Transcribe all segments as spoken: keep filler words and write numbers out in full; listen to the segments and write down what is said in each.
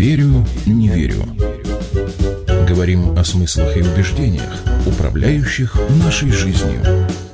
Верю, не верю. Говорим о смыслах и убеждениях, управляющих нашей жизнью.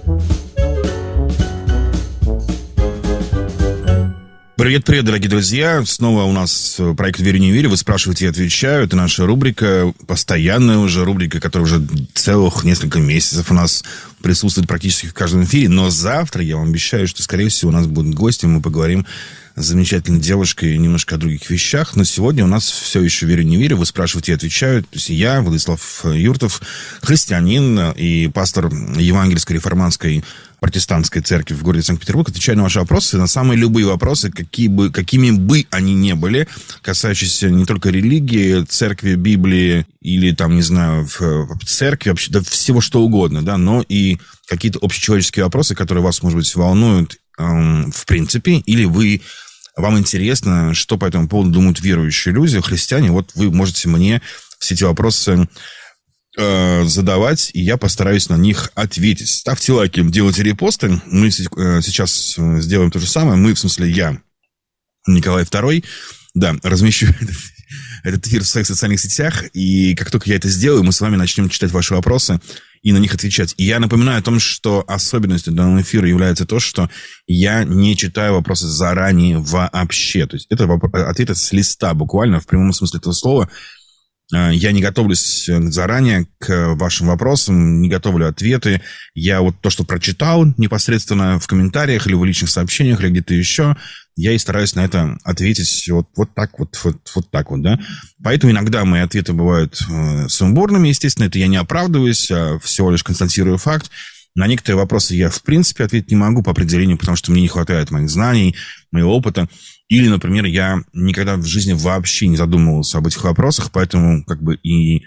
Привет-привет, дорогие друзья. Снова у нас проект «Верю, не верю». Вы спрашиваете, я отвечаю. Это наша рубрика, постоянная уже рубрика, которая уже целых несколько месяцев у нас присутствует практически в каждом эфире. Но завтра я вам обещаю, что, скорее всего, у нас будут гости. Мы поговорим с замечательной девушкой немножко о других вещах. Но сегодня у нас все еще «Верю, не верю». Вы спрашиваете, я отвечаю. То есть я, Владислав Юртов, христианин и пастор Евангельской реформатской протестантской церкви в городе Санкт-Петербург, отвечаю на ваши вопросы, на самые любые вопросы, какие бы, какими бы они ни были, касающиеся не только религии, церкви, Библии или, там, не знаю, в церкви, вообще, да, всего что угодно, да, но и какие-то общечеловеческие вопросы, которые вас, может быть, волнуют эм, в принципе, или вы, вам интересно, что по этому поводу думают верующие люди, христиане, вот вы можете мне все эти вопросы задавать, и я постараюсь на них ответить. Ставьте лайки, делайте репосты. Мы сейчас сделаем то же самое. Мы, в смысле, я, Николай Второй, да, размещу этот, этот эфир в своих социальных сетях, и как только я это сделаю, мы с вами начнем читать ваши вопросы и на них отвечать. И я напоминаю о том, что особенностью данного эфира является то, что я не читаю вопросы заранее вообще. То есть это ответы с листа, буквально, в прямом смысле этого слова. Я не готовлюсь заранее к вашим вопросам, не готовлю ответы. Я вот то, что прочитал непосредственно в комментариях или в личных сообщениях, или где-то еще, я и стараюсь на это ответить вот, вот так вот, вот, вот так вот, да. Поэтому иногда мои ответы бывают э, сумбурными, естественно, это я не оправдываюсь, а всего лишь констатирую факт. На некоторые вопросы я, в принципе, ответить не могу по определению, потому что мне не хватает моих знаний, моего опыта. Или, например, я никогда в жизни вообще не задумывался об этих вопросах, поэтому как бы и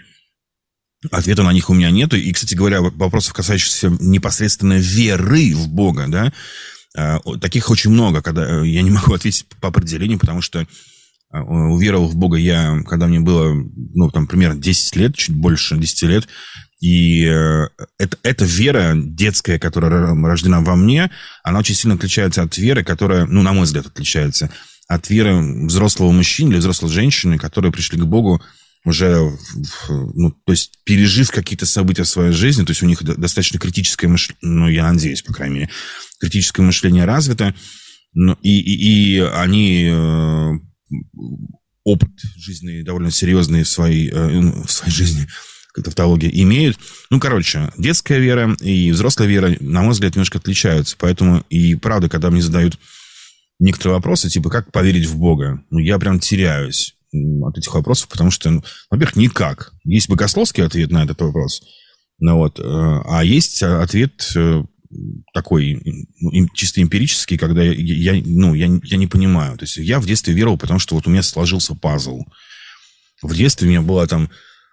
ответа на них у меня нету. И, кстати говоря, вопросов, касающихся непосредственно веры в Бога, да, таких очень много, когда я не могу ответить по определению, потому что уверовал в Бога я, когда мне было, ну, там, примерно десять лет, чуть больше десяти лет. И это, эта вера детская, которая рождена во мне, она очень сильно отличается от веры, которая, ну, на мой взгляд, отличается от веры взрослого мужчины или взрослой женщины, которые пришли к Богу уже, ну, то есть, пережив какие-то события в своей жизни, то есть у них достаточно критическое мышление, ну, я надеюсь, по крайней мере, критическое мышление развито, ну, и, и, и они э, опыт жизненный довольно серьезный в своей, э, в своей жизни, тавтология, имеют. Ну, короче, детская вера и взрослая вера, на мой взгляд, немножко отличаются. Поэтому и правда, когда мне задают некоторые вопросы, типа, как поверить в Бога, ну, я прям теряюсь от этих вопросов, потому что, ну, во-первых, никак. Есть богословский ответ на этот вопрос, ну, вот, а есть ответ такой, ну, чисто эмпирический, когда я, я, ну, я, я не понимаю. То есть я в детстве веровал, потому что вот у меня сложился пазл. В детстве у меня было там...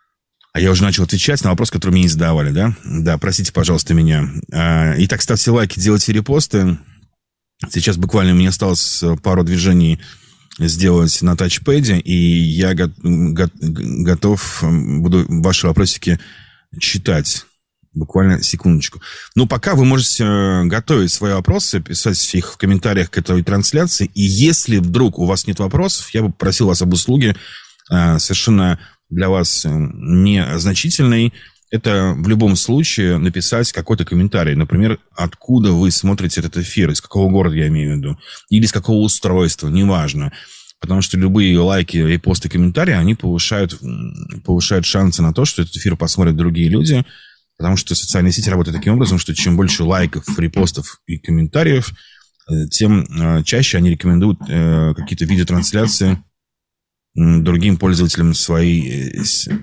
А я уже начал отвечать на вопрос, который мне не задавали, да? Да, простите, пожалуйста, меня. Итак, ставьте лайки, делайте репосты. Сейчас буквально мне осталось пару движений сделать на тачпэде, и я го- го- готов буду ваши вопросики читать. Буквально секундочку. Но пока вы можете готовить свои вопросы, писать их в комментариях к этой трансляции. И если вдруг у вас нет вопросов, я бы просил вас об услуге совершенно для вас незначительной. Это в любом случае написать какой-то комментарий. Например, откуда вы смотрите этот эфир, из какого города я имею в виду, или из какого устройства, неважно. Потому что любые лайки, репосты, комментарии, они повышают, повышают шансы на то, что этот эфир посмотрят другие люди. Потому что социальные сети работают таким образом, что чем больше лайков, репостов и комментариев, тем чаще они рекомендуют какие-то видеотрансляции другим пользователям своей,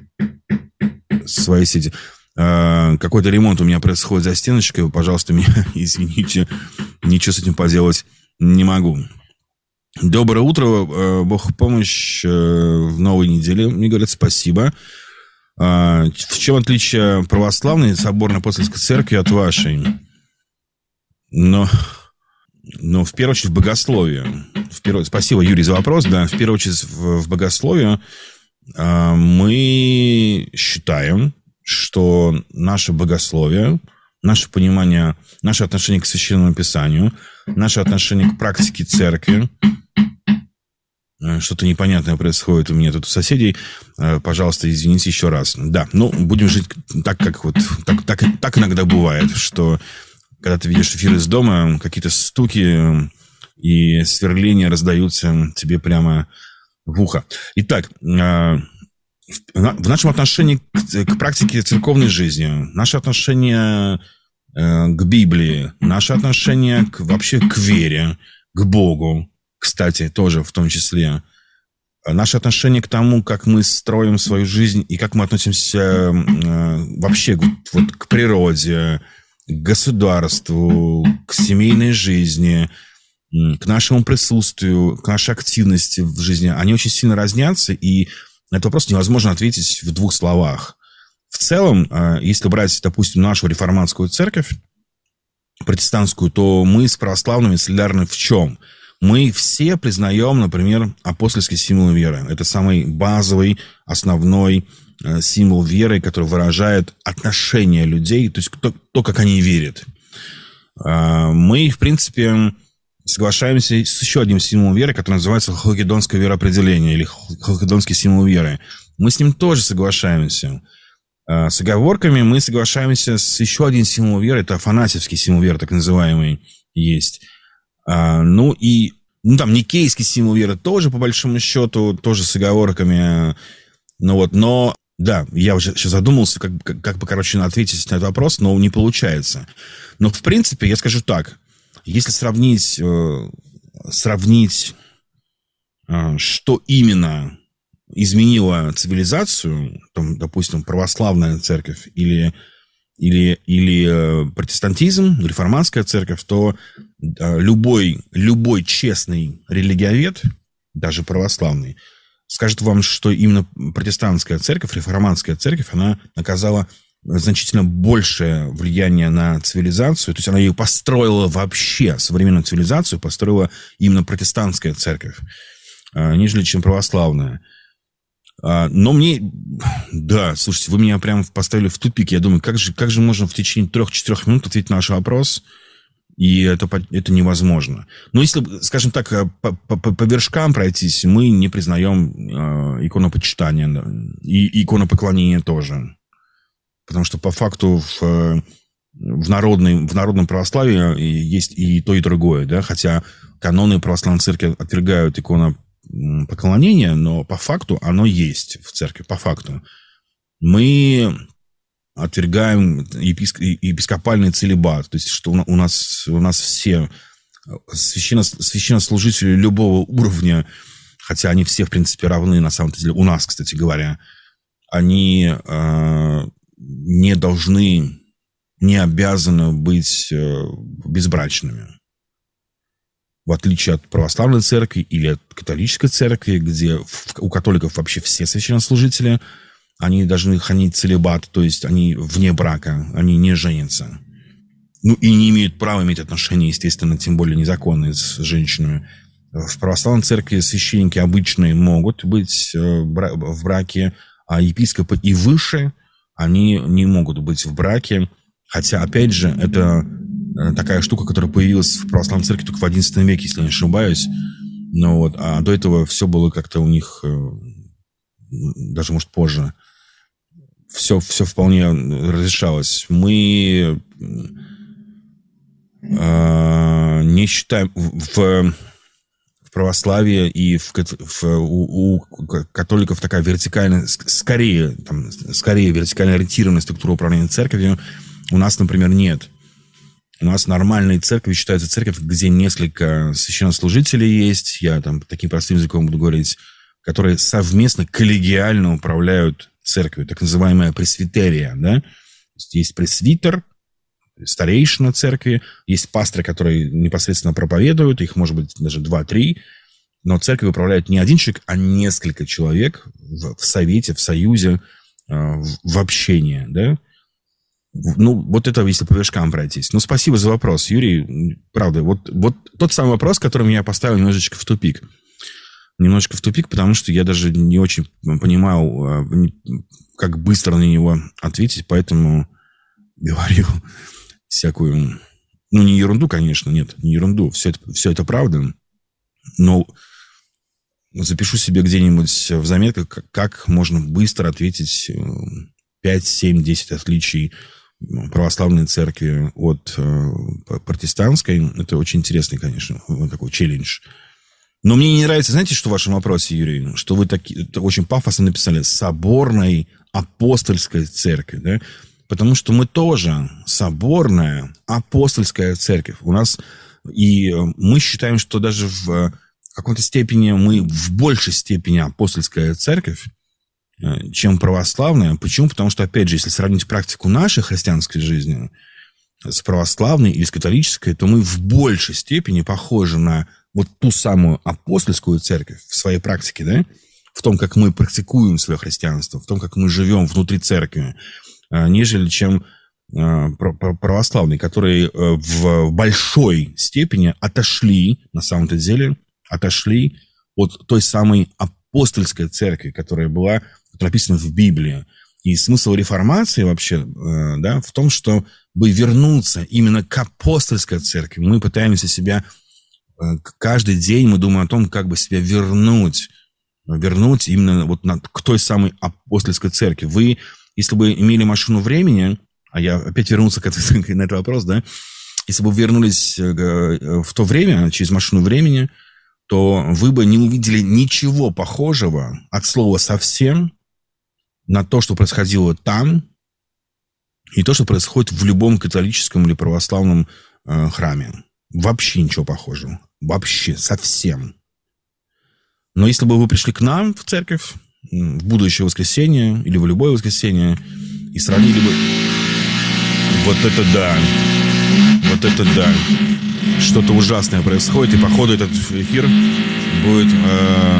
своей сети. Какой-то ремонт у меня происходит за стеночкой. Пожалуйста, меня извините. Ничего с этим поделать не могу. Доброе утро. Бог в помощь в новой неделе. Мне говорят спасибо. В чем отличие православной соборной апостольской церкви от вашей? Но... Но в первую очередь в богословии. В первую... Спасибо, Юрий, за вопрос. Да, в первую очередь в, в богословии э, мы считаем, что наше богословие, наше понимание, наше отношение к Священному Писанию, наше отношение к практике церкви, Что-то непонятное происходит у меня тут у соседей. Пожалуйста, извините еще раз. Да, ну, будем жить так, как вот... Так, так, так иногда бывает, что когда ты видишь эфир из дома, какие-то стуки и сверления раздаются тебе прямо в ухо. Итак, в нашем отношении к, к практике церковной жизни, наше отношение к Библии, наше отношение к, вообще к вере, к Богу, кстати, тоже в том числе, наше отношение к тому, как мы строим свою жизнь и как мы относимся вообще вот, к природе, к государству, к семейной жизни, к нашему присутствию, к нашей активности в жизни, они очень сильно разнятся, и на этот вопрос невозможно ответить в двух словах. В целом, если брать, допустим, нашу реформатскую церковь, протестантскую, то мы с православными солидарны в чем? Мы все признаем, например, апостольский символ веры. Это самый базовый, основной символ веры, который выражает отношение людей, то есть то, то как они верят. Мы, в принципе, соглашаемся с еще одним символом веры, который называется халкидонское вероопределение или халкидонский символ веры. Мы с ним тоже соглашаемся. С оговорками мы соглашаемся с еще одним символом веры, это афанасьевский символ веры, так называемый, есть. Ну и ну, там никейский символ веры тоже, по большому счету, тоже с оговорками. Ну, вот, но, да, я уже сейчас задумался, как, как, как бы, короче, ответить на этот вопрос, но не получается. Но, в принципе, я скажу так. Если сравнить, э, сравнить э, что именно изменило цивилизацию, там, допустим, православная церковь или, или, или э, протестантизм, реформатская церковь, то э, любой, любой честный религиовед, даже православный, скажет вам, что именно протестантская церковь, реформатская церковь, она оказала значительно большее влияние на цивилизацию, то есть она ее построила вообще, современную цивилизацию построила именно протестантская церковь, нежели чем православная. Но мне, да, слушайте, вы меня прям поставили в тупик. Я думаю, как же, как же можно в течение трех-четырех минут ответить на наш вопрос, и это, это невозможно. Но если, скажем так, по, по, по вершкам пройтись, мы не признаем иконопочитание и иконопоклонение тоже. Потому что по факту в, в, народной, в народном православии есть и то, и другое. Да? Хотя каноны православной церкви отвергают иконопоклонение, но по факту оно есть в церкви. По факту. Мы отвергаем еписк, епископальный целибат. То есть, что у нас, у нас все священно, священнослужители любого уровня, хотя они все, в принципе, равны, на самом деле, у нас, кстати говоря, они не должны, не обязаны быть безбрачными. В отличие от православной церкви или от католической церкви, где у католиков вообще все священнослужители, они должны хранить целибат, то есть они вне брака, они не женятся. Ну и не имеют права иметь отношения, естественно, тем более незаконные с женщинами. В православной церкви священники обычные могут быть в браке, а епископы и выше, они не могут быть в браке. Хотя, опять же, это такая штука, которая появилась в православной церкви только в одиннадцатом веке, если я не ошибаюсь. Ну, вот, а до этого все было как-то у них, даже, может, позже. Все, все вполне разрешалось. Мы э, не считаем в, в православии и в, в, у, у католиков такая вертикальная, скорее, там, скорее вертикально ориентированная структура управления церковью. У нас, например, нет. У нас нормальные церкви считаются церковь, где несколько священнослужителей есть, я там таким простым языком буду говорить, которые совместно, коллегиально управляют церковью, так называемая пресвитерия, да? Есть пресвитер, старейшина церкви, есть пасторы, которые непосредственно проповедуют, их может быть даже два-три, но церковь управляет не один человек, а несколько человек в, в совете, в союзе, в, в общении, да? Ну, вот это, если по вершкам пройтись. Ну, спасибо за вопрос, Юрий. Правда, вот, вот тот самый вопрос, который меня поставил немножечко в тупик. Немножечко в тупик, потому что я даже не очень понимал, как быстро на него ответить, поэтому говорил всякую... Ну, не ерунду, конечно, нет, не ерунду. Все это, все это правда. Но запишу себе где-нибудь в заметках, как, как можно быстро ответить пять, семь, десять отличий православной церкви от э, протестантской. Это очень интересный, конечно, такой челлендж. Но мне не нравится, знаете, что в вашем вопросе, Юрий? Что вы так, очень пафосно написали «соборной апостольской церкви». Да? Потому что мы тоже соборная апостольская церковь. У нас, и мы считаем, что даже в какой-то степени мы в большей степени апостольская церковь, чем православная. Почему? Потому что, опять же, если сравнить практику нашей христианской жизни с православной или с католической, то мы в большей степени похожи на вот ту самую апостольскую церковь в своей практике, да, в том, как мы практикуем свое христианство, в том, как мы живем внутри церкви, нежели чем православные, которые в большой степени отошли, на самом-то деле, отошли от той самой апостольской церкви, которая была, которая написана в Библии. И смысл реформации вообще, да, в том, чтобы вернуться именно к апостольской церкви. Мы пытаемся себя каждый день, мы думаем о том, как бы себя вернуть, вернуть именно вот на, к той самой апостольской церкви. Вы, если бы имели машину времени, а я опять вернулся к этому, на этот вопрос, да, если бы вы вернулись в то время, через машину времени, то вы бы не увидели ничего похожего от слова «совсем» на то, что происходило там, и то, что происходит в любом католическом или православном э, храме. Вообще ничего похожего. Вообще, совсем. Но если бы вы пришли к нам в церковь в будущее воскресенье или в любое воскресенье и сравнили бы... Вот это да. Вот это да. Что-то ужасное происходит, и по ходу этот эфир будет... Э...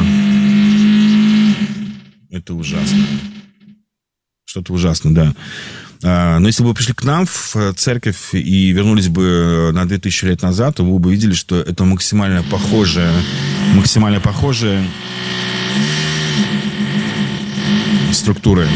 Это ужасно. Что-то ужасно, да. Но если бы вы пришли к нам в церковь и вернулись бы на две тысячи лет назад, то вы бы видели, что это максимально похожее, максимально похожие структуры.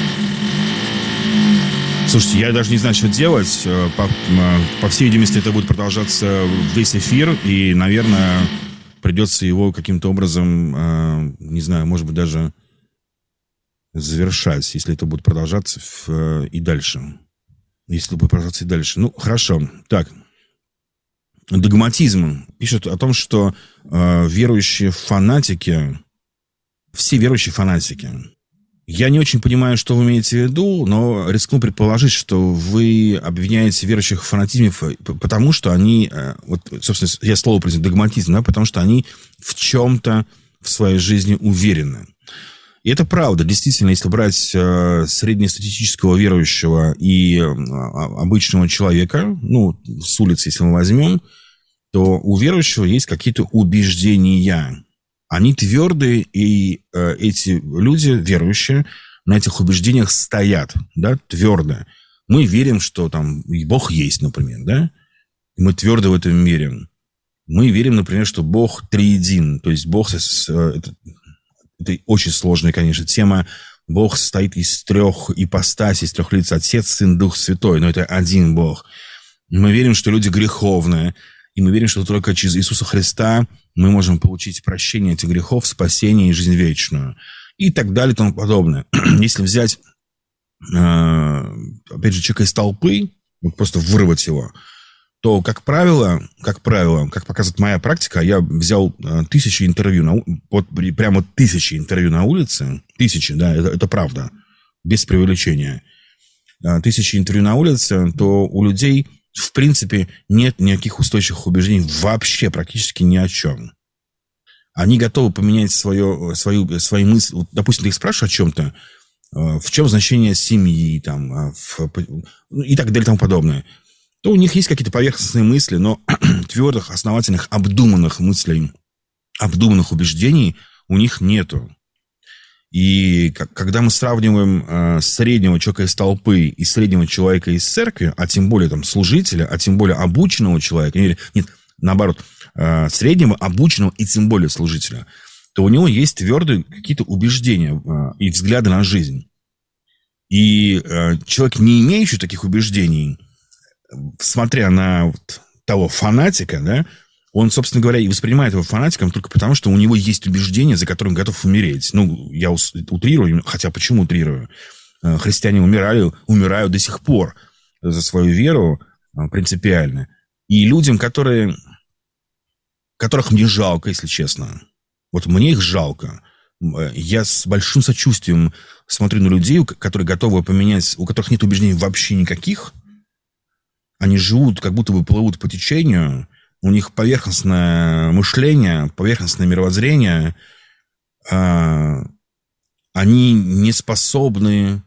Слушайте, я даже не знаю, что делать. По, по всей видимости, это будет продолжаться весь эфир, и, наверное, придется его каким-то образом, не знаю, может быть, даже... завершать, если это будет продолжаться в, и дальше. Если это будет продолжаться и дальше. Ну, хорошо. Так. Догматизм пишет о том, что э, верующие фанатики, все верующие фанатики. Я не очень понимаю, что вы имеете в виду, но рискну предположить, что вы обвиняете верующих в фанатизме, потому что они, э, вот, собственно, я слово произнесу, догматизм, да, потому что они в чем-то в своей жизни уверены. И это правда. Действительно, если брать э, среднестатистического верующего и э, обычного человека, ну, с улицы, если мы возьмем, то у верующего есть какие-то убеждения. Они твердые, и э, эти люди, верующие, на этих убеждениях стоят, да, твердо. Мы верим, что там Бог есть, например, да? Мы твердо в этом верим. Мы верим, например, что Бог триедин, то есть Бог... Это, это очень сложная, конечно, тема. Бог состоит из трех ипостасей, из трех лиц. Отец, Сын, Дух Святой. Но это один Бог. Мы верим, что люди греховные. И мы верим, что только через Иисуса Христа мы можем получить прощение этих грехов, спасение и жизнь вечную. И так далее и тому подобное. Если взять, опять же, человека из толпы, вот просто вырвать его, то, как правило, как правило, как показывает моя практика, я взял тысячи интервью, на, вот прямо тысячи интервью на улице, тысячи, да, это, это правда, без преувеличения, тысячи интервью на улице, то у людей, в принципе, нет никаких устойчивых убеждений вообще практически ни о чем. Они готовы поменять свое, свою, свои мысли, вот, допустим, ты их спрашиваешь о чем-то, в чем значение семьи, там, в, и так далее и тому подобное, то у них есть какие-то поверхностные мысли, но твердых, основательных, обдуманных мыслей, обдуманных убеждений у них нету. И когда мы сравниваем э, среднего человека из толпы и среднего человека из церкви, а тем более там служителя, а тем более обученного человека, или, нет, наоборот, э, среднего, обученного и тем более служителя, то у него есть твердые какие-то убеждения э, и взгляды на жизнь. И э, человек, не имеющий таких убеждений, смотря на вот того фанатика, да, Он, собственно говоря, и воспринимает его фанатиком только потому, что у него есть убеждение, за которым готов умереть. Ну, я утрирую, хотя почему утрирую? Христиане умирали, умирают до сих пор за свою веру принципиально. И людям, которые, которых мне жалко, если честно, вот мне их жалко. Я с большим сочувствием смотрю на людей, которые готовы поменять, у которых нет убеждений вообще никаких. Они живут, как будто бы плывут по течению. У них поверхностное мышление, поверхностное мировоззрение. Они не способны,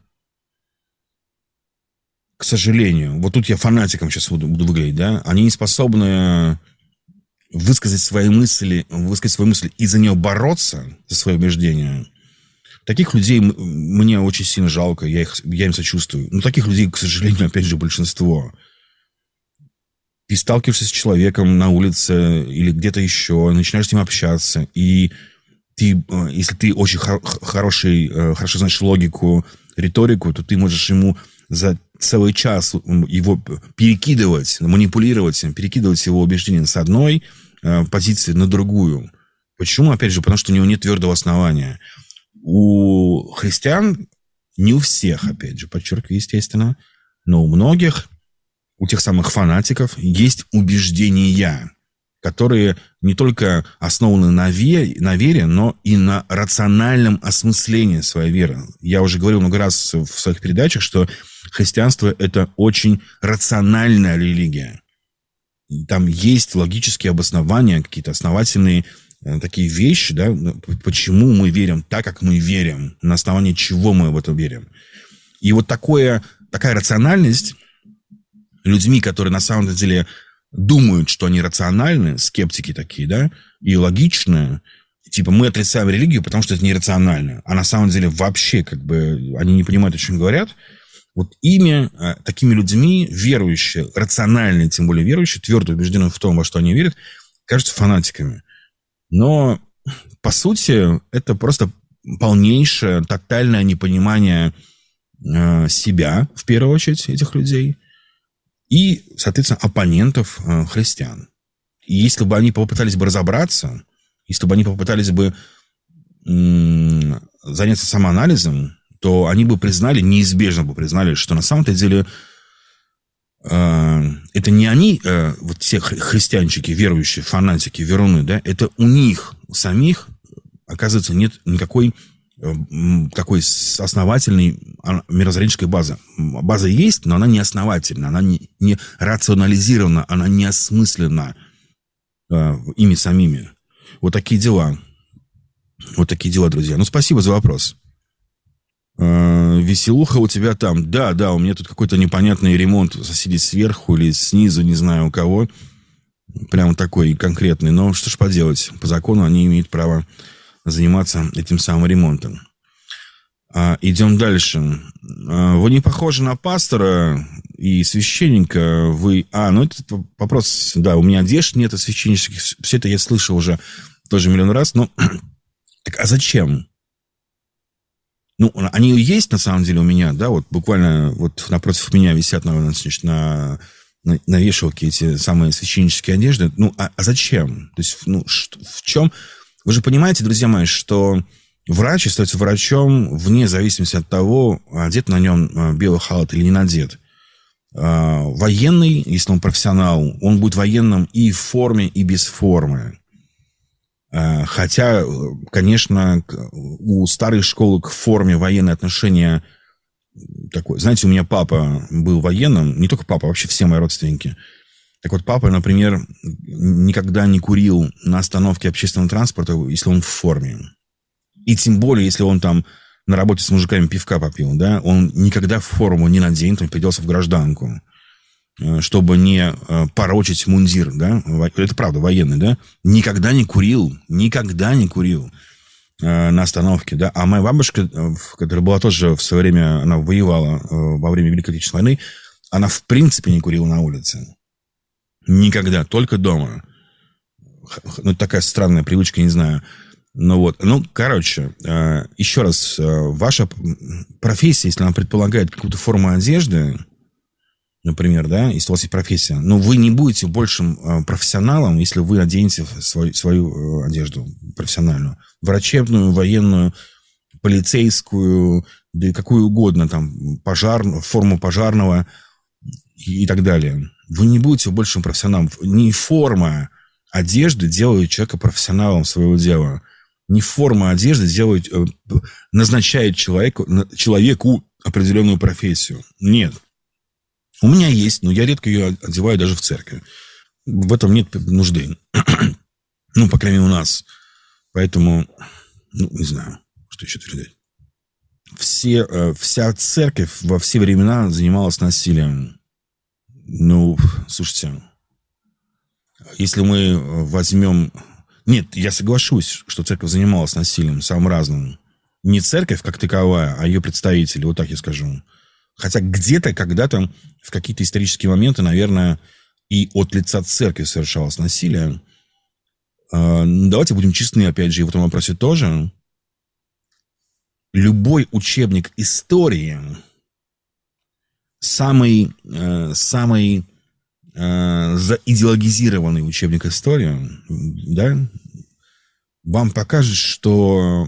к сожалению, вот тут я фанатиком сейчас буду, буду выглядеть, да, они не способны высказать свои мысли, высказать свои мысли и за нее бороться, за свои убеждения. Таких людей мне очень сильно жалко, я, их, я им сочувствую. Но таких людей, к сожалению, опять же, большинство. Ты сталкиваешься с человеком на улице или где-то еще, начинаешь с ним общаться, и ты, если ты очень хор- хороший, хорошо знаешь логику, риторику, то ты можешь ему за целый час его перекидывать, манипулировать, перекидывать его убеждения с одной э, позиции на другую. Почему? Опять же, потому что у него нет твердого основания. У христиан, не у всех, опять же, подчеркиваю, естественно, но у многих, у тех самых фанатиков, есть убеждения, которые не только основаны на вере, на вере, но и на рациональном осмыслении своей веры. Я уже говорил много раз в своих передачах, что христианство – это очень рациональная религия. Там есть логические обоснования, какие-то основательные э, такие вещи, да, почему мы верим так, как мы верим, на основании чего мы в это верим. И вот такое, такая рациональность людьми, которые на самом деле думают, что они рациональны, скептики такие, да, и логичные, типа мы отрицаем религию, потому что это нерационально, а на самом деле вообще как бы они не понимают, о чем говорят. Вот ими, такими людьми, верующие, рациональные, тем более верующие, твердо убеждены в том, во что они верят, кажутся фанатиками. Но, по сути, это просто полнейшее, тотальное непонимание себя, в первую очередь, этих людей, и, соответственно, оппонентов христиан. И если бы они попытались бы разобраться, если бы они попытались бы м- заняться самоанализом, то они бы признали, неизбежно бы признали, что на самом-то деле э, это не они, э, вот все христианчики, верующие, фанатики, веруны, да, это у них самих, оказывается, нет никакой э, такой основательной мирозренческой базы. База есть, но она не основательна, она не, не рационализирована, она не осмыслена э, ими самими. Вот такие дела. Вот такие дела, друзья. Ну, спасибо за вопрос. Веселуха у тебя там. Да, да, у меня тут какой-то непонятный ремонт. Соседи сверху или снизу, не знаю у кого. Прямо такой конкретный. Но что ж поделать. По закону они имеют право заниматься этим самым ремонтом. А, идем дальше. А, вы не похожи на пастора и священника. Вы... А, ну это вопрос... Да, у меня одежды нет, священнических. Все это я слышал уже тоже миллион раз. Но... Так, а зачем? Ну, они есть, на самом деле, у меня, да, вот буквально вот напротив меня висят на, на, на, на вешалке эти самые священнические одежды. Ну, а, а зачем? То есть, ну, что, в чем... Вы же понимаете, друзья мои, что врач остается врачом вне зависимости от того, одет на нем белый халат или не надет. Военный, если он профессионал, он будет военным и в форме, и без формы. Хотя, конечно, у старой школы к форме военное отношение такое. Знаете, у меня папа был военным, не только папа, вообще все мои родственники. Так вот, папа, например, никогда не курил на остановке общественного транспорта, если он в форме. И тем более, если он там на работе с мужиками пивка попил, да, он никогда форму не наденет, он переоделся в гражданку, чтобы не порочить мундир, да, это правда, военный, да, никогда не курил, никогда не курил э, на остановке, да, а моя бабушка, которая была тоже в свое время, она воевала э, во время Великой Отечественной войны, она в принципе не курила на улице, никогда, только дома, ну, такая странная привычка, не знаю, ну, вот, ну, короче, э, еще раз, э, ваша профессия, если она предполагает какую-то форму одежды, например, да, если у вас есть профессия, но вы не будете большим профессионалом, если вы оденете свою, свою одежду профессиональную. Врачебную, военную, полицейскую, да и какую угодно, там, пожар, форму пожарного и так далее. Вы не будете большим профессионалом. Не форма одежды делает человека профессионалом своего дела. Не форма одежды делает, назначает человеку, человеку определенную профессию. Нет. У меня есть, но я редко ее одеваю даже в церкви. В этом нет нужды. Ну, по крайней мере, у нас. Поэтому, ну, не знаю, что еще передать. Все, вся церковь во все времена занималась насилием. Ну, слушайте, если мы возьмем... Нет, я соглашусь, что церковь занималась насилием, самым разным. Не церковь как таковая, а ее представители, вот так я скажу. Хотя где-то, когда-то, в какие-то исторические моменты, наверное, и от лица церкви совершалось насилие. Давайте будем честны, опять же, и в этом вопросе тоже. Любой учебник истории, самый, самый заидеологизированный учебник истории, да, вам покажет, что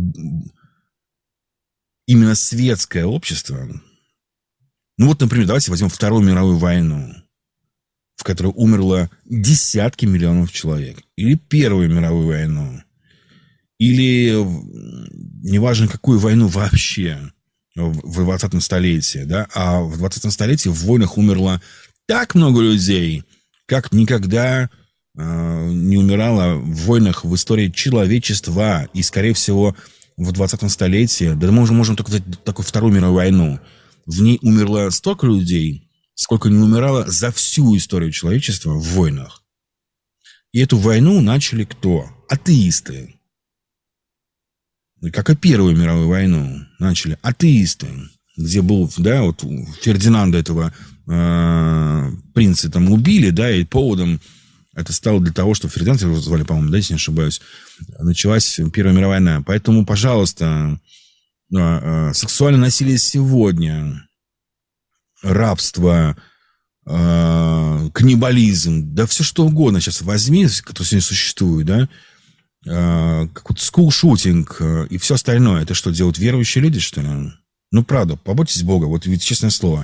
именно светское общество... Ну вот, например, давайте возьмем Вторую мировую войну, в которой умерло десятки миллионов человек. Или Первую мировую войну. Или, неважно, какую войну вообще в двадцатом столетии. Да? А в двадцатом столетии в войнах умерло так много людей, как никогда э, не умирало в войнах в истории человечества. И, скорее всего, в двадцатом столетии, да мы уже можем только взять такую Вторую мировую войну, в ней умерло столько людей, сколько не умирало за всю историю человечества в войнах. И эту войну начали кто? Атеисты. Как и Первую мировую войну начали атеисты, где был, да, вот Фердинанда этого э, принца там убили, да, и поводом это стало для того, что Фердинанд его звали, по-моему, да, если не ошибаюсь, началась Первая мировая война. Поэтому, пожалуйста, э, э, сексуальное насилие сегодня, рабство, э, каннибализм, да все что угодно сейчас возьми, который сегодня существует, да, э, как вот скул-шутинг э, и все остальное. Это что, делают верующие люди, что ли? Ну, правда, побойтесь Бога, вот ведь честное слово.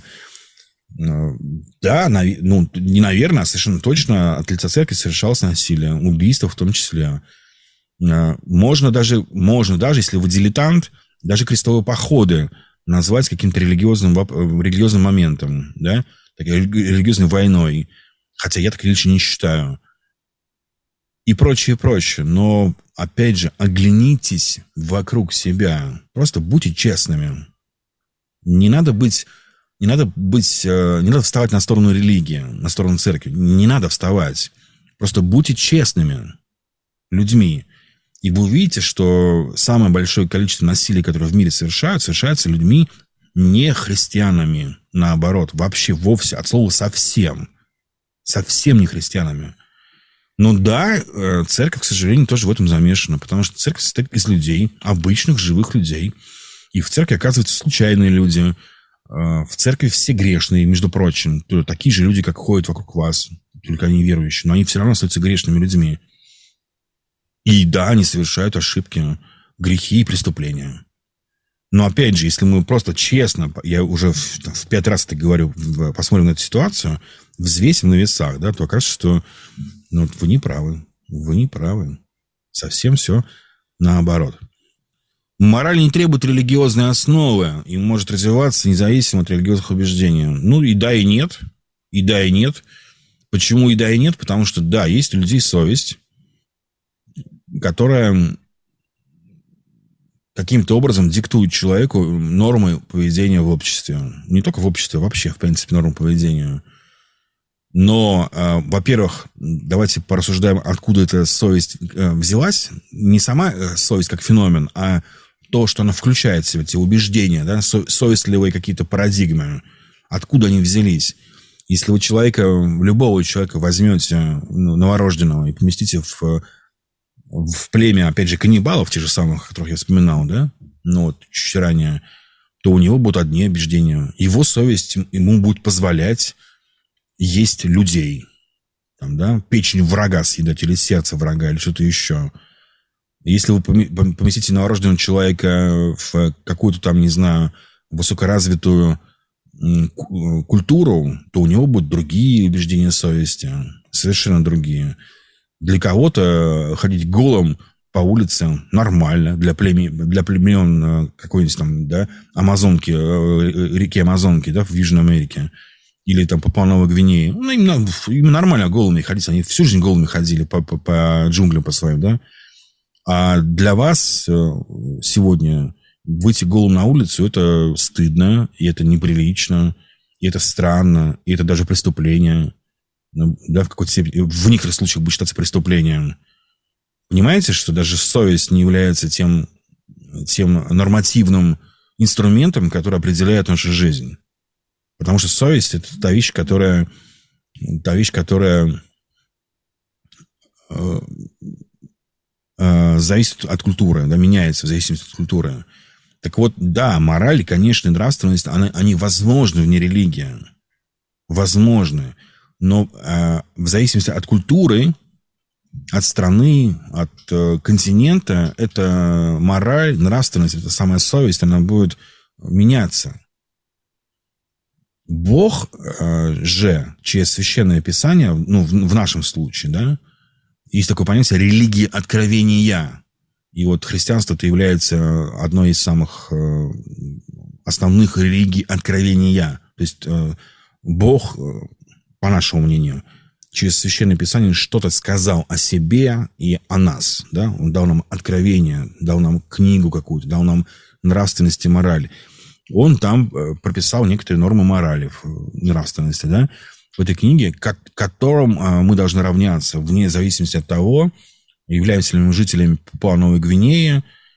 Да, ну, не наверное, а совершенно точно от лица церкви совершалось насилие, убийство в том числе. Можно даже, можно даже, если вы дилетант, даже крестовые походы назвать каким-то религиозным, религиозным моментом, да, религиозной войной. Хотя я так лично не считаю. И прочее, прочее. Но, опять же, оглянитесь вокруг себя. Просто будьте честными. Не надо быть... Не надо быть, не надо вставать на сторону религии, на сторону церкви. Не надо вставать. Просто будьте честными людьми. И вы увидите, что самое большое количество насилия, которое в мире совершают, совершается людьми не христианами. Наоборот, вообще вовсе, от слова совсем. Совсем не христианами. Но да, церковь, к сожалению, тоже в этом замешана. Потому что церковь состоит из людей, обычных живых людей. И в церкви оказываются случайные люди. В церкви все грешные, между прочим. Такие же люди, как ходят вокруг вас. Только они верующие. Но они все равно остаются грешными людьми. И да, они совершают ошибки, грехи и преступления. Но опять же, если мы просто честно, я уже в, там, в пять раз это говорю, посмотрим на эту ситуацию, взвесим на весах, да, то окажется, что ну, вы не правы. Вы не правы. Совсем все наоборот. Мораль не требует религиозной основы и может развиваться независимо от религиозных убеждений. Ну, и да, и нет. И да, и нет. Почему и да, и нет? Потому что, да, есть у людей совесть, которая каким-то образом диктует человеку нормы поведения в обществе. Не только в обществе, а вообще, в принципе, нормы поведения. Но, э, во-первых, давайте порассуждаем, откуда эта совесть э, взялась. Не сама э, совесть как феномен, а то, что она включает в себя, эти убеждения, да, со- совестливые какие-то парадигмы. Откуда они взялись? Если вы человека, любого человека возьмете, ну, новорожденного, и поместите в, в племя, опять же, каннибалов, тех же самых, которых я вспоминал, да, ну, вот, чуть ранее, то у него будут одни убеждения. Его совесть ему будет позволять есть людей. Там, да, печень врага съедать, или сердце врага, или что-то еще. Если вы поместите новорожденного человека в какую-то там, не знаю, высокоразвитую культуру, то у него будут другие убеждения совести. Совершенно другие. Для кого-то ходить голым по улице нормально. Для племен, для племен какой-нибудь там, да, Амазонки, реки Амазонки, да, в Южной Америке. Или там Папуа Новой Гвинеи. Ну, им, им нормально голыми ходить. Они всю жизнь голыми ходили по, по, по джунглям по своим, да. А для вас сегодня выйти голым на улицу — это стыдно, и это неприлично, и это странно, и это даже преступление. Да, в какой-то степени, в некоторых случаях будет считаться преступлением. Понимаете, что даже совесть не является тем, тем нормативным инструментом, который определяет нашу жизнь. Потому что совесть — это та вещь, которая, та вещь, которая э, э, зависит от культуры, да, меняется в зависимости от культуры. Так вот, да, мораль, конечно, и нравственность, они, они возможны вне религии. Возможны. Но э, в зависимости от культуры, от страны, от э, континента, эта мораль, нравственность, эта самая совесть, она будет меняться. Бог э, же, через Священное Писание, ну, в, в нашем случае, да, есть такое понятие религии откровения. И вот христианство-то является одной из самых э, основных религий откровения. То есть э, Бог, э, по нашему мнению, через Священное Писание что-то сказал о себе и о нас. Да? Он дал нам откровение, дал нам книгу какую-то, дал нам нравственность и мораль. Он там прописал некоторые нормы морали, нравственности, да, в этой книге, к которым мы должны равняться, вне зависимости от того, являемся ли мы жителями Папуа Новой Гвинеи,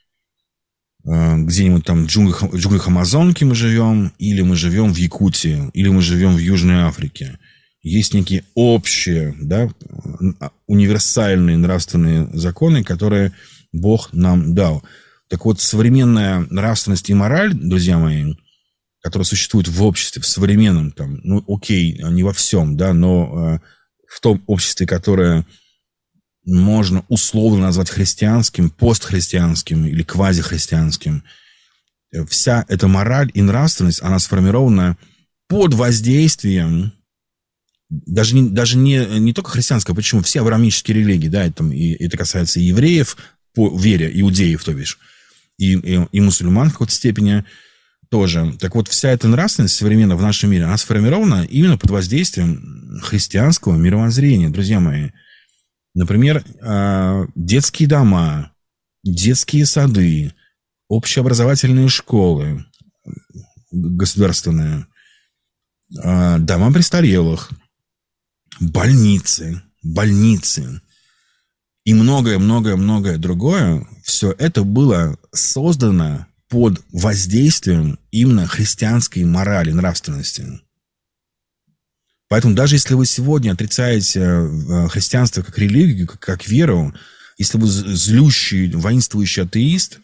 где-нибудь там в джунглях, в джунглях Амазонки мы живем, или мы живем в Якутии, или мы живем в Южной Африке. Есть некие общие, да, универсальные нравственные законы, которые Бог нам дал. Так вот, современная нравственность и мораль, друзья мои, которая существует в обществе, в современном, там, ну, окей, не во всем, да, но э, в том обществе, которое можно условно назвать христианским, постхристианским или квазихристианским, вся эта мораль и нравственность, она сформирована под воздействием, даже не, даже не, не только христианское, почему все авраамические религии, да, это, и, это касается и евреев по вере, иудеев, то бишь, И, и, и мусульман в какой-то степени тоже. Так вот, вся эта нравственность современная в нашем мире, она сформирована именно под воздействием христианского мировоззрения, друзья мои. Например, детские дома, детские сады, общеобразовательные школы государственные, дома престарелых, больницы, больницы, и многое-многое-многое другое, все это было создано под воздействием именно христианской морали, нравственности. Поэтому даже если вы сегодня отрицаете христианство как религию, как, как веру, если вы злющий, воинствующий атеист,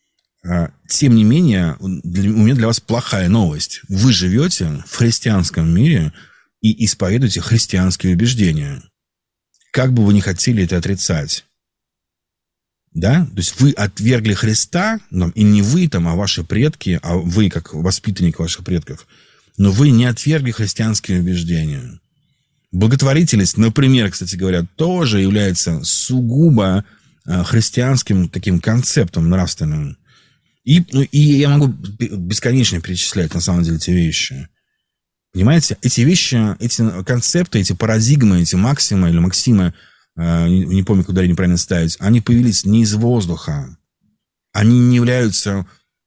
тем не менее, для, у меня для вас плохая новость. Вы живете в христианском мире и исповедуете христианские убеждения. Как бы вы ни хотели это отрицать. Да? То есть вы отвергли Христа, и не вы, там, а ваши предки, а вы как воспитанник ваших предков, но вы не отвергли христианские убеждения. Благотворительность, например, кстати говоря, тоже является сугубо христианским таким концептом нравственным. И, ну, и я могу бесконечно перечислять, на самом деле, эти вещи. Понимаете, эти вещи, эти концепты, эти парадигмы, эти максимы или максимы, э, не, не помню, куда они правильно ставить, они появились не из воздуха. Они не являются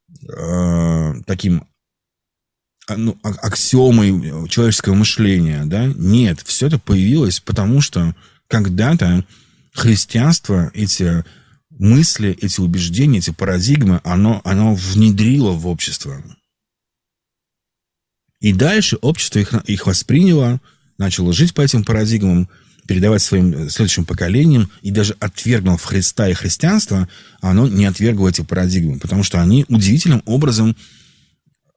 э, таким ну, аксиомой человеческого мышления. Да? Нет, все это появилось, потому что когда-то христианство, эти мысли, эти убеждения, эти парадигмы, оно, оно внедрило в общество. И дальше общество их, их восприняло, начало жить по этим парадигмам, передавать своим следующим поколениям, и даже отвергнув Христа и христианство, оно не отвергло эти парадигмы, потому что они удивительным образом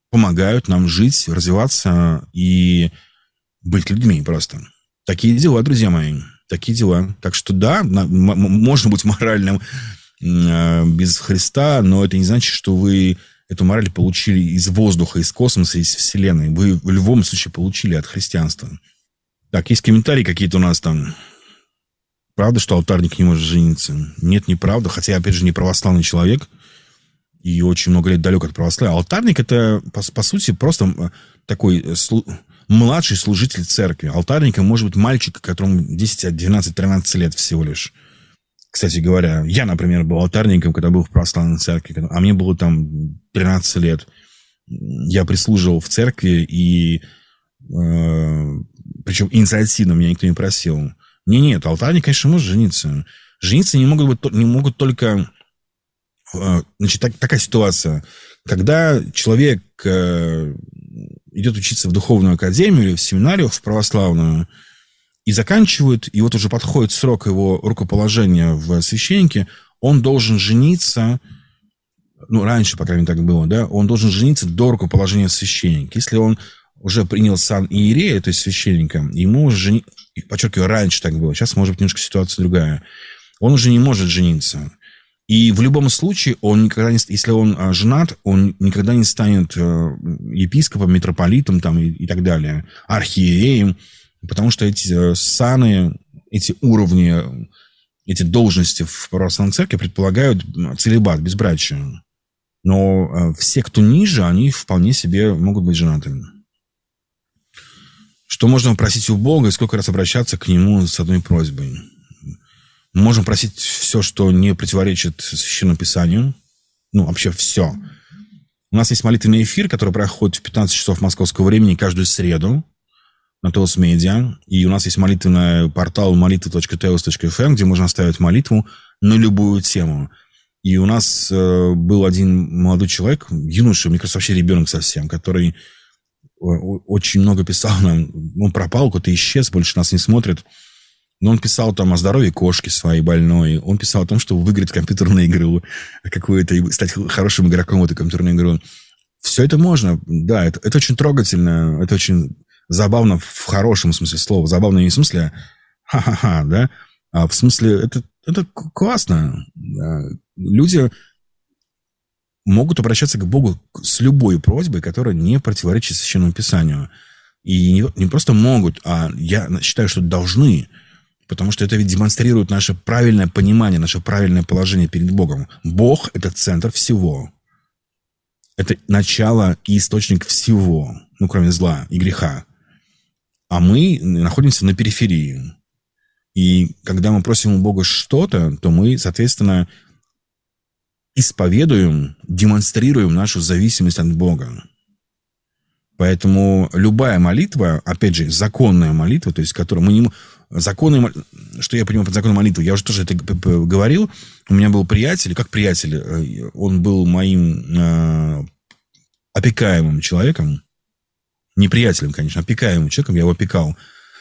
помогают нам жить, развиваться и быть людьми просто. Такие дела, друзья мои. Такие дела. Так что да, можно быть моральным без Христа, но это не значит, что вы эту мораль получили из воздуха, из космоса, из Вселенной. Вы в любом случае получили от христианства. Так, есть комментарии какие-то у нас там. Правда, что алтарник не может жениться? Нет, неправда. Хотя я, опять же, не православный человек. И очень много лет далек от православия. Алтарник – это, по, по сути, просто такой слу... младший служитель церкви. Алтарником может быть мальчик, которому десять, двенадцать, тринадцать лет всего лишь. Кстати говоря, я, например, был алтарником, когда был в православной церкви, а мне было там тринадцать лет. Я прислуживал в церкви, и э, причем инициативно меня никто не просил. Не, нет, алтарник, конечно, может жениться. Жениться не могут, быть, не могут только... Э, значит, так, такая ситуация. Когда человек э, идет учиться в духовную академию или в семинарию, в православную, и заканчивает, и вот уже подходит срок его рукоположения в священнике, он должен жениться, ну, раньше, по крайней мере, так было, да, он должен жениться до рукоположения священника. Если он уже принял сан иерея, то есть священника, ему уже жени... подчеркиваю, раньше так было, сейчас, может быть, немножко ситуация другая, он уже не может жениться. И в любом случае, он никогда не, если он женат, он никогда не станет епископом, митрополитом там, и, и так далее, архиереем, потому что эти саны, эти уровни, эти должности в православной церкви предполагают целибат, безбрачие. Но все, кто ниже, они вполне себе могут быть женатыми. Что можно просить у Бога и сколько раз обращаться к Нему с одной просьбой? Мы можем просить все, что не противоречит Священному Писанию. Ну, вообще все. У нас есть молитвенный эфир, который проходит в пятнадцать часов московского времени каждую среду на Теос Медиа. И у нас есть молитвенный портал молитва точка теос точка эф эм, где можно оставить молитву на любую тему. И у нас э, был один молодой человек, юноша, мне кажется, вообще ребенок совсем, который очень много писал нам. Он пропал, куда-то исчез, больше нас не смотрит. Но он писал там о здоровье кошки своей больной. Он писал о том, что выиграть компьютерную игру какую-то и стать хорошим игроком в эту компьютерную игру. Все это можно, да, это, это очень трогательно, это очень забавно в хорошем смысле слова. Забавно не в смысле ха-ха-ха, да, а в смысле это, это классно. Люди могут обращаться к Богу с любой просьбой, которая не противоречит Священному Писанию. И не, не просто могут, а я считаю, что должны. Потому что это ведь демонстрирует наше правильное понимание, наше правильное положение перед Богом. Бог – это центр всего. Это начало и источник всего, ну, кроме зла и греха. А мы находимся на периферии. И когда мы просим у Бога что-то, то мы, соответственно, исповедуем, демонстрируем нашу зависимость от Бога. Поэтому любая молитва, опять же, законная молитва, то есть, которую мы не... Законная, что я понимаю под законной молитвой, я уже тоже это говорил. У меня был приятель, как приятель, он был моим э, опекаемым человеком. Не приятелем, конечно, опекаемым человеком, я его опекал.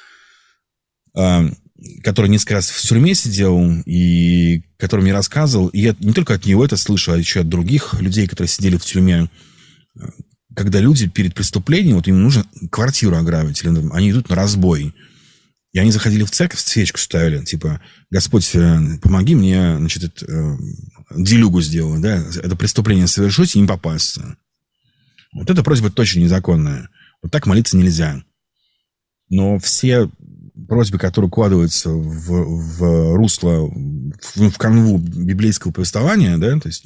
Э, который несколько раз в тюрьме сидел, и который мне рассказывал. И я не только от него это слышу, а еще от других людей, которые сидели в тюрьме. Когда люди перед преступлением, вот им нужно квартиру ограбить, или они идут на разбой. И они заходили в церковь, свечку ставили, типа, Господь, помоги мне, значит, это, делюгу сделать, да, это преступление совершить и не попасться. Вот эта просьба точно незаконная. Вот так молиться нельзя. Но все просьбы, которые укладываются в, в русло, в, в канву библейского повествования, да, то есть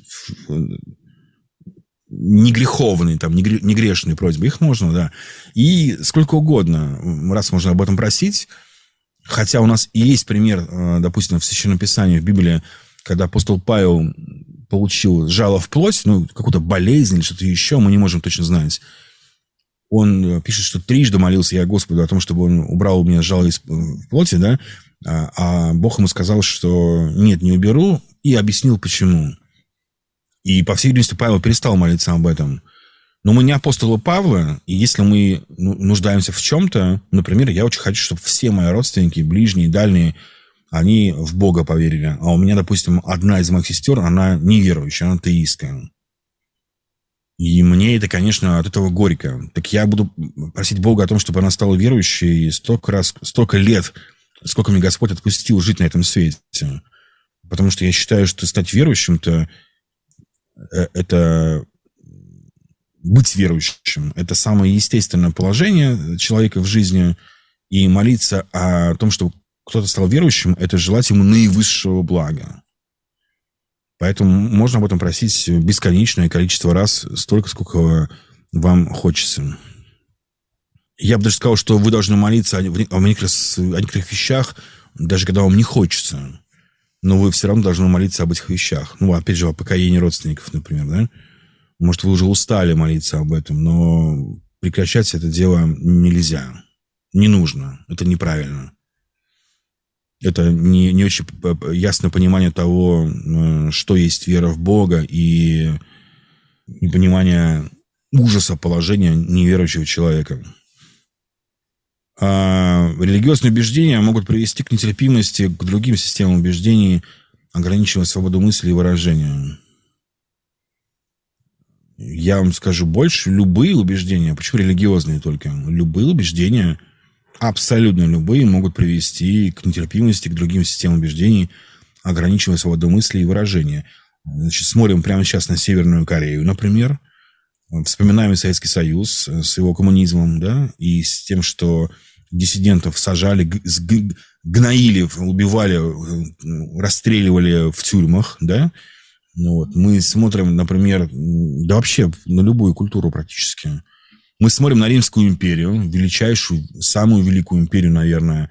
не греховные, там, не грешные просьбы, их можно, да. И сколько угодно, раз можно об этом просить. Хотя у нас и есть пример, допустим, в Священном Писании, в Библии, когда апостол Павел получил жало в плоть, ну, какую-то болезнь или что-то еще, мы не можем точно знать. Он пишет, что трижды молился я Господу о том, чтобы он убрал у меня жало из плоти, да, а Бог ему сказал, что нет, не уберу, и объяснил, почему. И, по всей видимости, Павел перестал молиться об этом. Но мы не апостолы Павла, и если мы нуждаемся в чем-то, например, я очень хочу, чтобы все мои родственники, ближние, дальние, они в Бога поверили. А у меня, допустим, одна из моих сестер, она неверующая, она атеистка. И мне это, конечно, от этого горько. Так я буду просить Бога о том, чтобы она стала верующей столько раз, столько лет, сколько мне Господь отпустил жить на этом свете. Потому что я считаю, что стать верующим-то это быть верующим. Это самое естественное положение человека в жизни. И молиться о том, чтобы кто-то стал верующим, это желать ему наивысшего блага. Поэтому можно об этом просить бесконечное количество раз, столько, сколько вам хочется. Я бы даже сказал, что вы должны молиться о некоторых, о некоторых вещах, даже когда вам не хочется. Но вы все равно должны молиться об этих вещах. Ну, опять же, о покаянии родственников, например, да? Может, вы уже устали молиться об этом, но прекращать это дело нельзя. Не нужно. Это неправильно. Это не, не очень ясное понимание того, что есть вера в Бога, и непонимание ужаса положения неверующего человека. А религиозные убеждения могут привести к нетерпимости к другим системам убеждений, ограничивая свободу мысли и выражения. Я вам скажу больше. Любые убеждения, почему религиозные только? Любые убеждения, абсолютно любые, могут привести к нетерпимости к другим системам убеждений, ограничивая свободу мысли и выражения. Значит, смотрим прямо сейчас на Северную Корею, например. Вспоминаем Советский Союз с его коммунизмом, да, и с тем, что диссидентов сажали, гноили, убивали, расстреливали в тюрьмах, да. Ну, вот. Мы смотрим, например, да вообще на любую культуру практически. Мы смотрим на Римскую империю, величайшую, самую великую империю, наверное,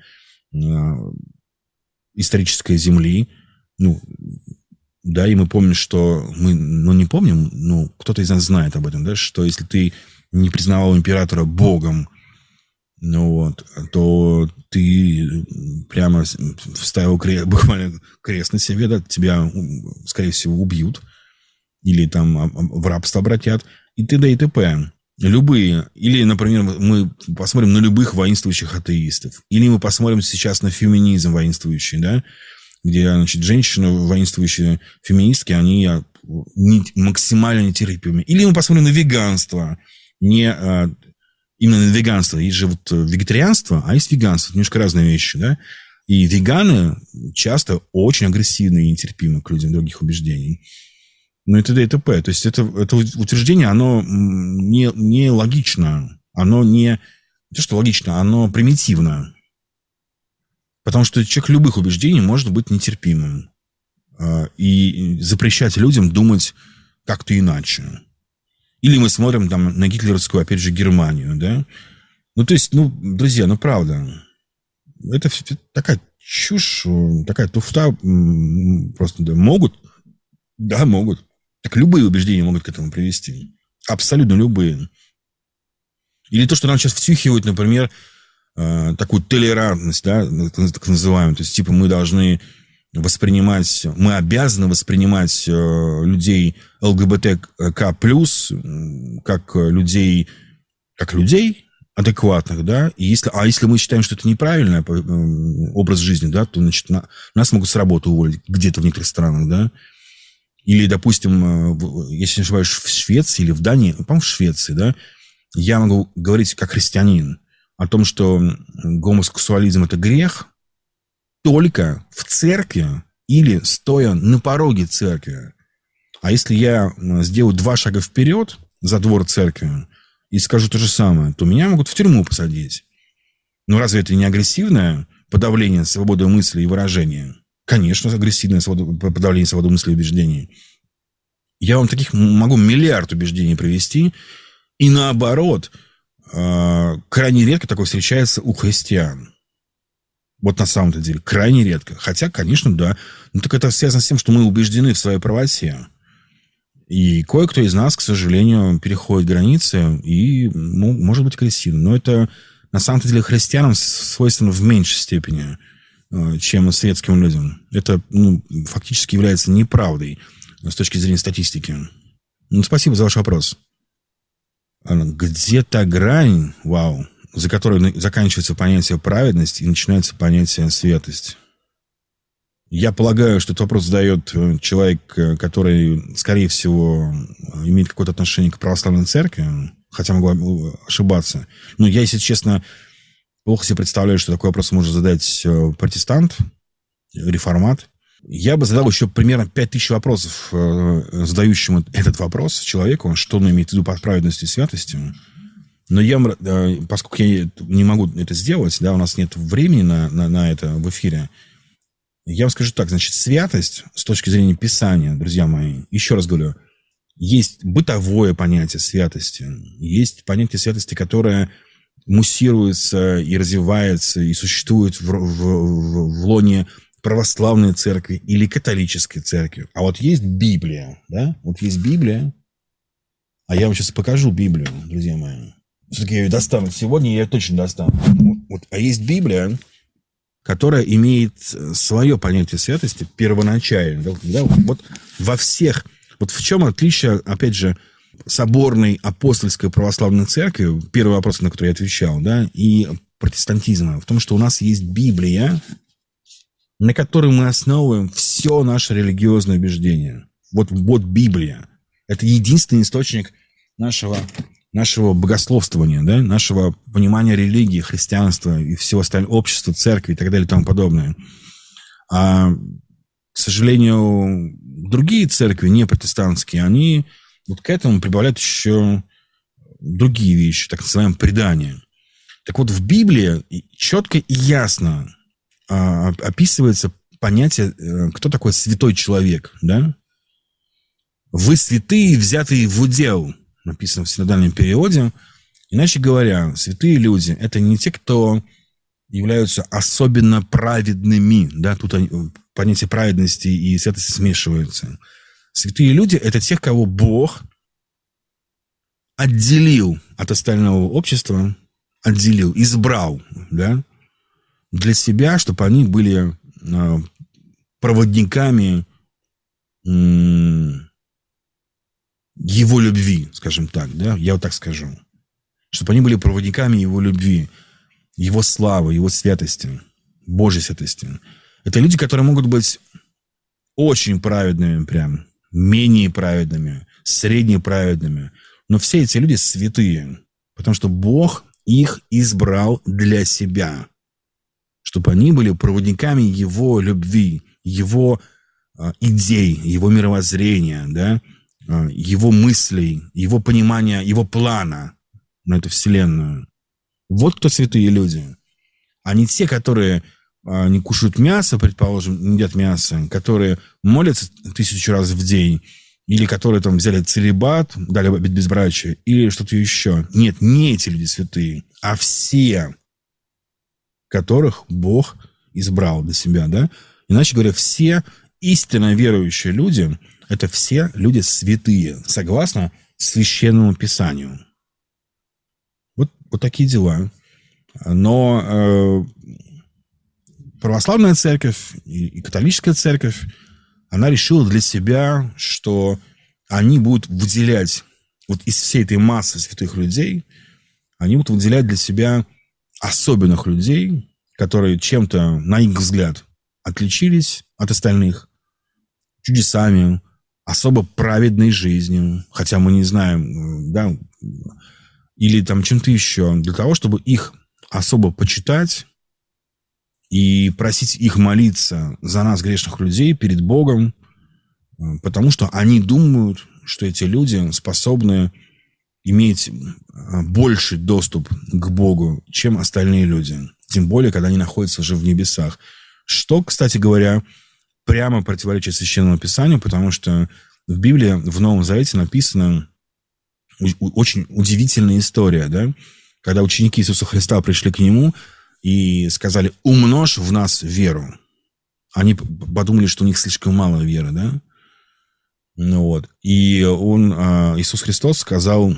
исторической Земли. Ну, да, и мы помним, что мы, ну, не помним, ну, кто-то из нас знает об этом, да, что если ты не признавал императора богом, ну, вот, то ты прямо вставил крест, буквально крест на себе, да, тебя, скорее всего, убьют или там в рабство обратят, и т.д. и т.п. Любые. Или, например, мы посмотрим на любых воинствующих атеистов. Или мы посмотрим сейчас на феминизм воинствующий, да, где, значит, женщины, воинствующие феминистки, они не, максимально нетерпимы. Или мы посмотрим на веганство. Не, а, именно на веганство. Есть же вот вегетарианство, а есть веганство. Немножко разные вещи, да. И веганы часто очень агрессивны и нетерпимы к людям других убеждений. Ну и т.д. и т.п. То есть это, это утверждение, оно не, не логично. Оно не... Не то, что логично, оно примитивно. Потому что человек любых убеждений может быть нетерпимым. И запрещать людям думать как-то иначе. Или мы смотрим там на гитлеровскую, опять же, Германию, да? Ну, то есть, ну, друзья, ну, правда. Это такая чушь, такая туфта. Просто да, могут. Да, могут. Так любые убеждения могут к этому привести. Абсолютно любые. Или то, что нам сейчас втюхивают, например, такую толерантность, да, так называемую. То есть, типа, мы должны воспринимать, мы обязаны воспринимать людей ЛГБТК плюс как людей, как людей адекватных, да. И если, а если мы считаем, что это неправильный образ жизни, да, то, значит, на, нас могут с работы уволить где-то в некоторых странах, да. Или, допустим, если не ошибаюсь, в Швеции или в Дании, по-моему, в Швеции, да, я могу говорить как христианин о том, что гомосексуализм – это грех только в церкви или стоя на пороге церкви. А если я сделаю два шага вперед за двор церкви и скажу то же самое, то меня могут в тюрьму посадить. Ну, разве это не агрессивное подавление свободы мысли и выражения? Конечно, агрессивное подавление свободы мысли и убеждений. Я вам таких могу миллиард убеждений привести. И наоборот, крайне редко такое встречается у христиан. Вот на самом-то деле, крайне редко. Хотя, конечно, да. Но так это связано с тем, что мы убеждены в своей правоте. И кое-кто из нас, к сожалению, переходит границы и, ну, может быть агрессивным. Но это на самом-то деле христианам свойственно в меньшей степени, чем светским людям. Это, ну, фактически является неправдой с точки зрения статистики. Ну, спасибо за ваш вопрос. Где та грань, вау, за которой заканчивается понятие праведность и начинается понятие святость? Я полагаю, что этот вопрос задает человек, который, скорее всего, имеет какое-то отношение к православной церкви, хотя могу ошибаться. Но я, если честно, плохо себе представляю, что такой вопрос может задать протестант, реформат. Я бы задал еще примерно пять тысяч вопросов задающему этот вопрос человеку, что он имеет в виду под праведностью и святостью. Но я, поскольку я не могу это сделать, да, у нас нет времени на, на, на это в эфире, я вам скажу так, значит, святость с точки зрения Писания, друзья мои, еще раз говорю, есть бытовое понятие святости, есть понятие святости, которое муссируется и развивается, и существует в, в, в, в лоне православной церкви или католической церкви. А вот есть Библия, да, вот есть Библия, а я вам сейчас покажу Библию, друзья мои. Все-таки я ее достану сегодня, я ее точно достану. Вот, а есть Библия, которая имеет свое понятие святости первоначально. Да, да, вот во всех... Вот в чем отличие, опять же, соборной апостольской православной церкви, первый вопрос, на который я отвечал, да, и протестантизма, в том, что у нас есть Библия, на которой мы основываем все наше религиозное убеждение. Вот, вот Библия. Это единственный источник нашего... нашего богословствования, да, нашего понимания религии, христианства и всего остального, общества, церкви и так далее и тому подобное. А, к сожалению, другие церкви, не протестантские, они вот к этому прибавляют еще другие вещи, так называемое предание. Так вот, в Библии четко и ясно а, описывается понятие, кто такой святой человек, да? «Вы святые, взятые в удел», написано в синодальном переводе. Иначе говоря, святые люди – это не те, кто являются особенно праведными. Да? Тут понятие праведности и святости смешиваются. Святые люди – это те, кого Бог отделил от остального общества, отделил, избрал, да? Для себя, чтобы они были проводниками Его любви, скажем так, да, я вот так скажу. Чтобы они были проводниками Его любви, Его славы, Его святости, Божьей святости. Это люди, которые могут быть очень праведными прям, менее праведными, средне праведными. Но все эти люди святые, потому что Бог их избрал для себя, чтобы они были проводниками Его любви, Его э, идей, Его мировоззрения, да, Его мыслей, Его понимания, Его плана на эту вселенную. Вот кто святые люди. А не те, которые а, не кушают мясо, предположим, не едят мясо, которые молятся тысячу раз в день, или которые там взяли целибат, дали обет безбрачия, или что-то еще. Нет, не эти люди святые, а все, которых Бог избрал для себя, да? Иначе говоря, все истинно верующие люди – это все люди святые, согласно Священному Писанию. Вот, вот такие дела. Но э, православная церковь и, и католическая церковь, она решила для себя, что они будут выделять, вот из всей этой массы святых людей, они будут выделять для себя особенных людей, которые чем-то, на их взгляд, отличились от остальных чудесами, особо праведной жизнью, хотя мы не знаем, да, или там чем-то еще, для того, чтобы их особо почитать и просить их молиться за нас, грешных людей, перед Богом, потому что они думают, что эти люди способны иметь больший доступ к Богу, чем остальные люди. Тем более, когда они находятся уже в небесах. Что, кстати говоря, прямо противоречит Священному Писанию, потому что в Библии, в Новом Завете написана очень удивительная история, да? Когда ученики Иисуса Христа пришли к Нему и сказали: «Умножь в нас веру». Они подумали, что у них слишком мало веры, да? Ну вот. И он, Иисус Христос сказал,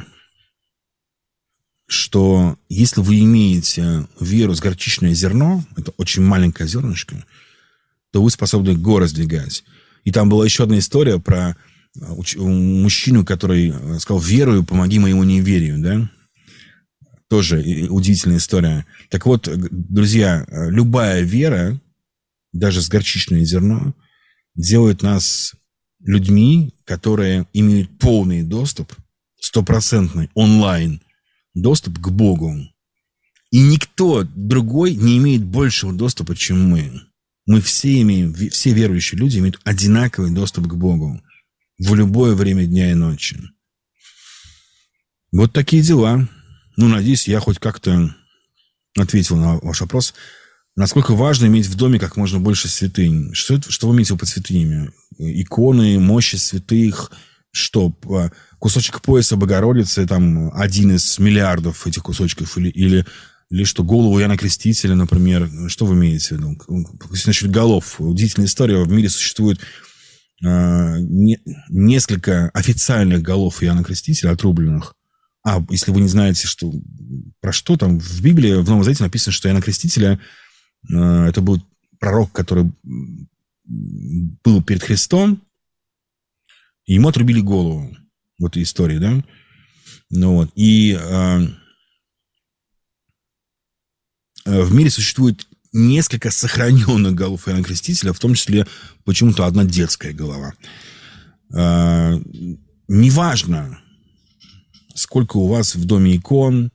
что если вы имеете веру с горчичное зерно, это очень маленькое зернышко, то вы способны горы сдвигать. И там была еще одна история про мужчину, который сказал: «Верую, помоги моему неверию», да? Тоже удивительная история. Так вот, друзья, любая вера, даже с горчичное зерно, делают нас людьми, которые имеют полный доступ, стопроцентный онлайн доступ к Богу. И никто другой не имеет большего доступа, чем мы. Мы все имеем, все верующие люди имеют одинаковый доступ к Богу в любое время дня и ночи. Вот такие дела. Ну, надеюсь, я хоть как-то ответил на ваш вопрос. Насколько важно иметь в доме как можно больше святынь? Что, это, что вы имеете под святынями? Иконы, мощи святых? Что, кусочек пояса Богородицы, там, один из миллиардов этих кусочков? Или, или, или что, голову Иоанна Крестителя, например? Что вы имеете в виду? Насчет голов. Удивительная история. В мире существует э, не, несколько официальных голов Иоанна Крестителя, отрубленных. А, если вы не знаете, что, про что там, в Библии, в Новом Завете написано, что Иоанна Крестителя э, это был пророк, который был перед Христом, и ему отрубили голову. Вот эта история, да? Ну вот. И э, в мире существует несколько сохраненных голов Иоанна Крестителя, в том числе почему-то одна детская голова. Э, неважно, сколько у вас в доме икон,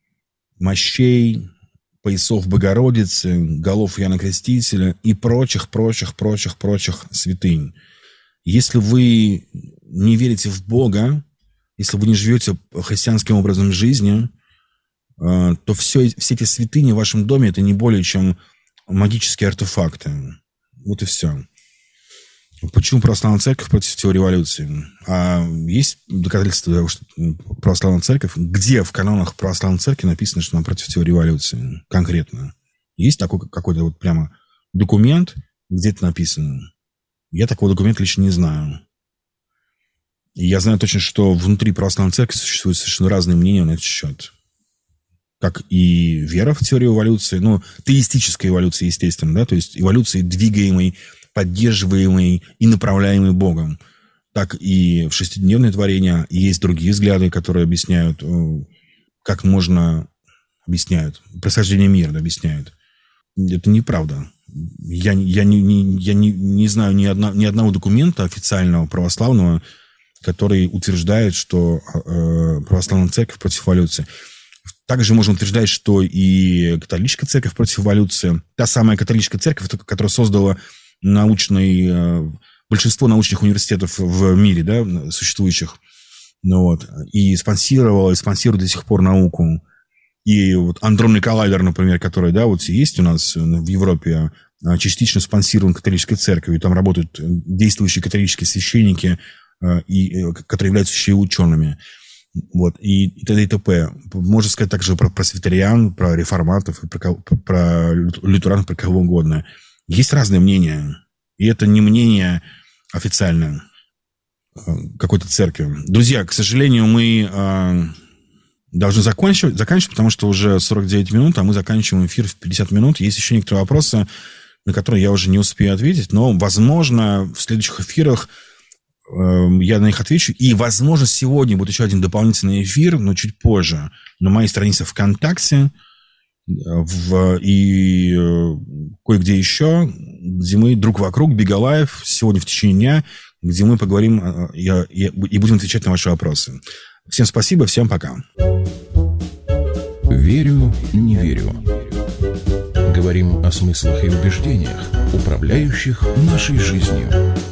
мощей, поясов Богородицы, голов Иоанна Крестителя и прочих, прочих, прочих, прочих святынь. Если вы не верите в Бога, если вы не живете христианским образом жизни, то все, все эти святыни в вашем доме – это не более чем магические артефакты. Вот и все. Почему православная церковь против теории эволюции? А есть доказательства того, что православная церковь, где в канонах православной церкви написано, что она против теории эволюции? Конкретно. Есть такой какой-то вот прямо документ, где это написано? Я такого документа лично не знаю. И я знаю точно, что внутри православной церкви существуют совершенно разные мнения на этот счет. Как и вера в теорию эволюции, ну, теистическая эволюция, естественно, да, то есть эволюции двигаемой, поддерживаемый и направляемый Богом, так и в шестидневное творение. И есть другие взгляды, которые объясняют, как можно... Объясняют. Происхождение мира объясняют. Это неправда. Я, я, не, не, я не, не знаю ни, одна, ни одного документа официального православного, который утверждает, что э, православная церковь против эволюции. Также можно утверждать, что и католическая церковь против эволюции. Та самая католическая церковь, которая создала научный, большинство научных университетов в мире, да, существующих, ну вот, и спонсировала, и спонсирует до сих пор науку. И вот Андронный коллайдер, например, который, да, вот есть у нас в Европе, частично спонсирован католической церковью, там работают действующие католические священники, и, которые являются еще и учеными. Вот, и, и т.д. и т.п. Можно сказать также про пресвитериан, про реформатов, про, про лютеран, про кого угодно. Есть разные мнения, и это не мнение официальное какой-то церкви. Друзья, к сожалению, мы э, должны закончить, заканчивать, потому что уже сорок девять минут, а мы заканчиваем эфир в пятьдесят минут. Есть еще некоторые вопросы, на которые я уже не успею ответить, но, возможно, в следующих эфирах э, я на них отвечу. И, возможно, сегодня будет еще один дополнительный эфир, но чуть позже, на моей странице ВКонтакте, В, и э, кое-где еще, где мы друг вокруг, Бигалаев, сегодня в течение дня, где мы поговорим э, я, я, и будем отвечать на ваши вопросы. Всем спасибо, всем пока. Верю, не верю. Говорим о смыслах и убеждениях, управляющих нашей жизнью.